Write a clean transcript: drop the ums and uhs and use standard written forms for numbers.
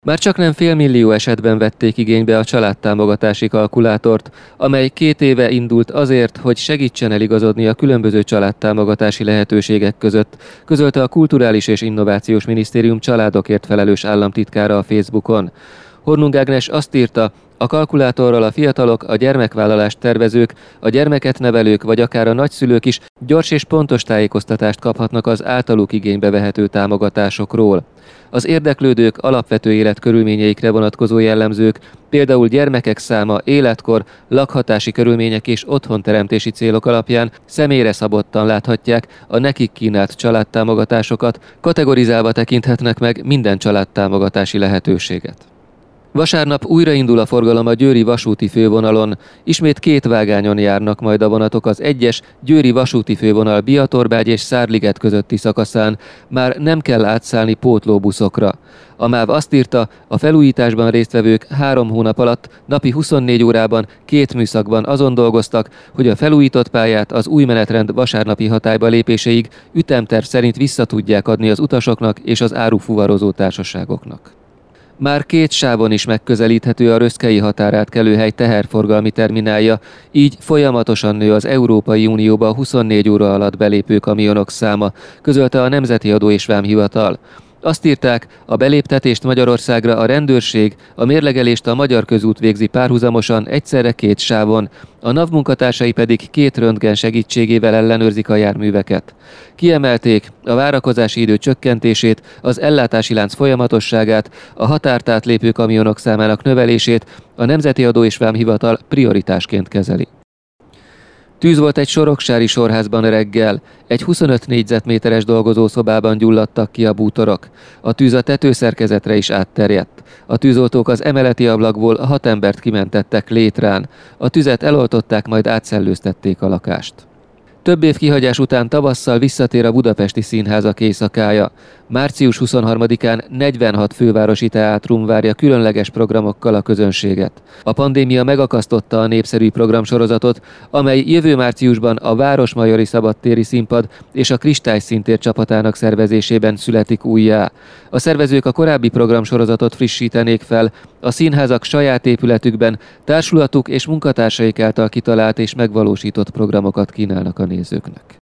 Már csaknem félmillió esetben vették igénybe a családtámogatási kalkulátort, amely 2 éve indult azért, hogy segítsen eligazodni a különböző családtámogatási lehetőségek között, közölte a Kulturális és Innovációs Minisztérium családokért felelős államtitkára a Facebookon. Hornung Ágnes azt írta, a kalkulátorral a fiatalok, a gyermekvállalást tervezők, a gyermeket nevelők vagy akár a nagyszülők is gyors és pontos tájékoztatást kaphatnak az általuk igénybe vehető támogatásokról. Az érdeklődők alapvető életkörülményeikre vonatkozó jellemzők, például gyermekek száma, életkor, lakhatási körülmények és otthonteremtési célok alapján személyre szabottan láthatják a nekik kínált családtámogatásokat, kategorizálva tekinthetnek meg minden családtámogatási lehetőséget. Vasárnap újraindul a forgalom a győri vasúti fővonalon. Ismét 2 vágányon járnak majd a vonatok az 1-es győri vasúti fővonal Biatorbágy és Szárliget közötti szakaszán. Már nem kell átszállni pótlóbuszokra. A MÁV azt írta, a felújításban résztvevők 3 hónap alatt napi 24 órában 2 műszakban azon dolgoztak, hogy a felújított pályát az új menetrend vasárnapi hatályba lépéséig ütemterv szerint vissza tudják adni az utasoknak és az árufuvarozó társaságoknak. Már 2 sávon is megközelíthető a röszkei határátkelőhely teherforgalmi terminálja, így folyamatosan nő az Európai Unióba 24 óra alatt belépő kamionok száma, közölte a Nemzeti Adó és Vámhivatal. Azt írták, a beléptetést Magyarországra a rendőrség, a mérlegelést a Magyar Közút végzi párhuzamosan egyszerre 2 sávon, a NAV munkatársai pedig 2 röntgen segítségével ellenőrzik a járműveket. Kiemelték a várakozási idő csökkentését, az ellátási lánc folyamatosságát, a határt átlépő kamionok számának növelését a Nemzeti Adó és Vámhivatal prioritásként kezeli. Tűz volt egy soroksári sorházban reggel. Egy 25 négyzetméteres dolgozószobában gyulladtak ki a bútorok. A tűz a tetőszerkezetre is átterjedt. A tűzoltók az emeleti ablakból 6 embert kimentettek létrán. A tüzet eloltották, majd átszellőztették a lakást. Több év kihagyás után tavasszal visszatér a Budapesti Színházak éjszakája. Március 23-án 46 fővárosi teátrum várja különleges programokkal a közönséget. A pandémia megakasztotta a népszerű programsorozatot, amely jövő márciusban a Városmajori Szabadtéri Színpad és a Kristályszíntér csapatának szervezésében születik újjá. A szervezők a korábbi programsorozatot frissítenék fel, a színházak saját épületükben társulatuk és munkatársaik által kitalált és megvalósított programokat kínálnak a nézőknek.